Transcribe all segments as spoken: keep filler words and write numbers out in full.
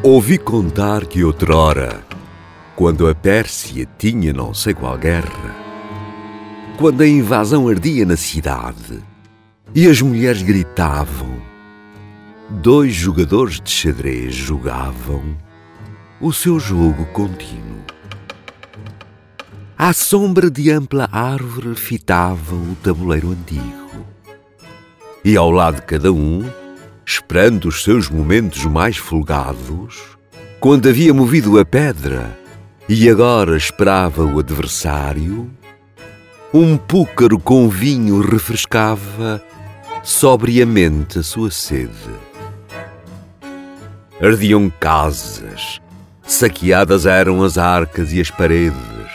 Ouvi contar que outrora, quando a Pérsia tinha não sei qual guerra, quando a invasão ardia na cidade e as mulheres gritavam, dois jogadores de xadrez jogavam o seu jogo contínuo. À sombra de ampla árvore fitavam o tabuleiro antigo. E ao lado de cada um, esperando os seus momentos mais folgados, quando havia movido a pedra e agora esperava o adversário, um púcaro com vinho refrescava sobriamente a sua sede. Ardiam casas, saqueadas eram as arcas e as paredes,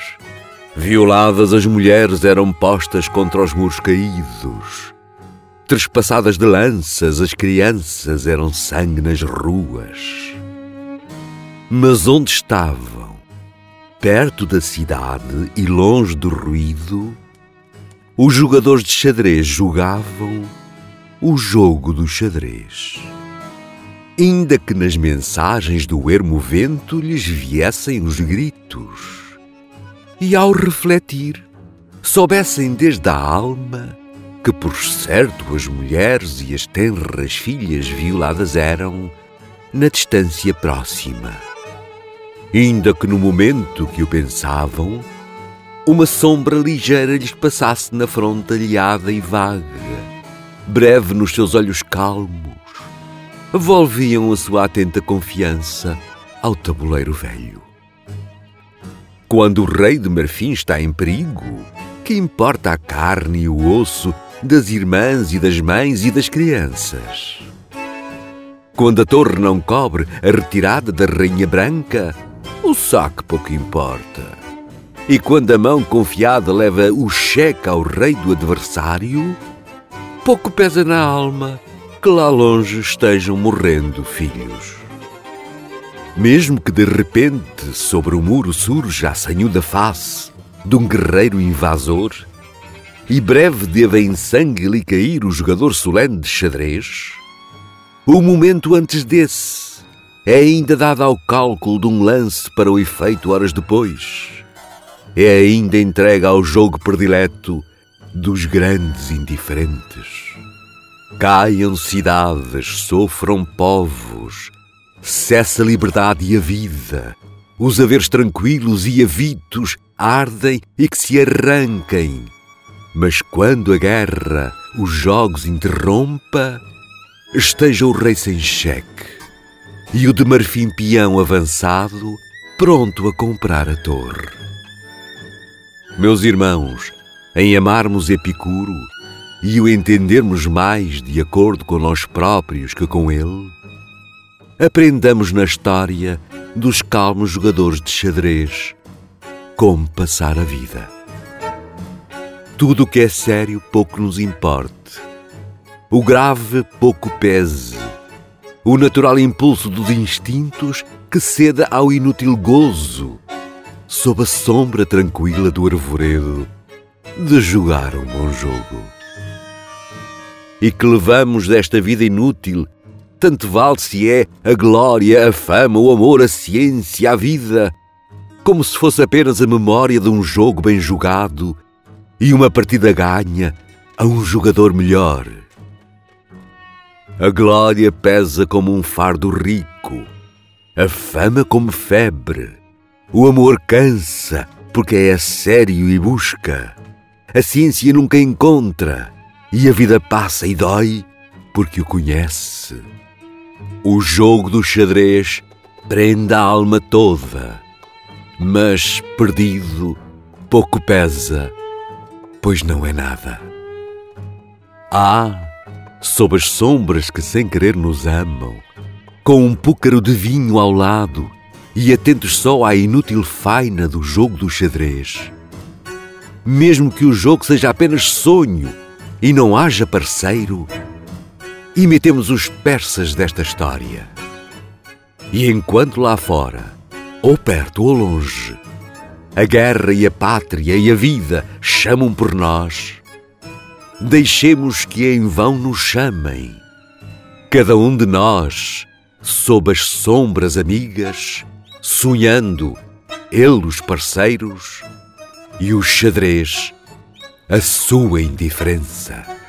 violadas as mulheres eram postas contra os muros caídos, trespassadas de lanças as crianças eram sangue nas ruas. Mas onde estavam, perto da cidade e longe do ruído, os jogadores de xadrez jogavam o jogo do xadrez. Ainda que nas mensagens do ermo vento lhes viessem os gritos, e ao refletir soubessem desde a alma que por certo as mulheres e as tenras filhas violadas eram na distância próxima. Ainda que no momento que o pensavam, uma sombra ligeira lhes passasse na fronte alhada e vaga, breve nos seus olhos calmos, volviam a sua atenta confiança ao tabuleiro velho. Quando o rei de marfim está em perigo, que importa a carne e o osso das irmãs e das mães e das crianças? Quando a torre não cobre a retirada da rainha branca, o saque pouco importa. E quando a mão confiada leva o cheque ao rei do adversário, pouco pesa na alma que lá longe estejam morrendo filhos. Mesmo que de repente sobre o muro surja a sanhuda face de um guerreiro invasor, e breve deva em sangue lhe cair o jogador solene de xadrez, o momento antes desse é ainda dado ao cálculo de um lance para o efeito horas depois. É ainda entregue ao jogo predileto dos grandes indiferentes. Caiam cidades, sofram povos, cessa a liberdade e a vida, os haveres tranquilos e avitos ardem e que se arranquem. Mas quando a guerra os jogos interrompa, esteja o rei sem cheque e o de marfim peão avançado pronto a comprar a torre. Meus irmãos, em amarmos Epicuro e o entendermos mais de acordo com nós próprios que com ele, aprendamos na história dos calmos jogadores de xadrez como passar a vida. Tudo o que é sério pouco nos importe, o grave pouco pese, o natural impulso dos instintos que ceda ao inútil gozo, sob a sombra tranquila do arvoredo de jogar um bom jogo. E que levamos desta vida inútil, tanto vale se é a glória, a fama, o amor, a ciência, a vida, como se fosse apenas a memória de um jogo bem jogado e uma partida ganha a um jogador melhor. A glória pesa como um fardo rico, a fama como febre, o amor cansa porque é sério e busca, a ciência nunca encontra e a vida passa e dói porque o conhece. O jogo do xadrez prende a alma toda, mas perdido pouco pesa, pois não é nada. Há, sob as sombras que sem querer nos amam, com um púcaro de vinho ao lado e atentos só à inútil faina do jogo do xadrez, mesmo que o jogo seja apenas sonho e não haja parceiro, imitemos os persas desta história. E enquanto lá fora, ou perto ou longe, a guerra e a pátria e a vida chamam por nós, deixemos que em vão nos chamem. Cada um de nós sob as sombras amigas, sonhando, ele os parceiros e o xadrez, a sua indiferença.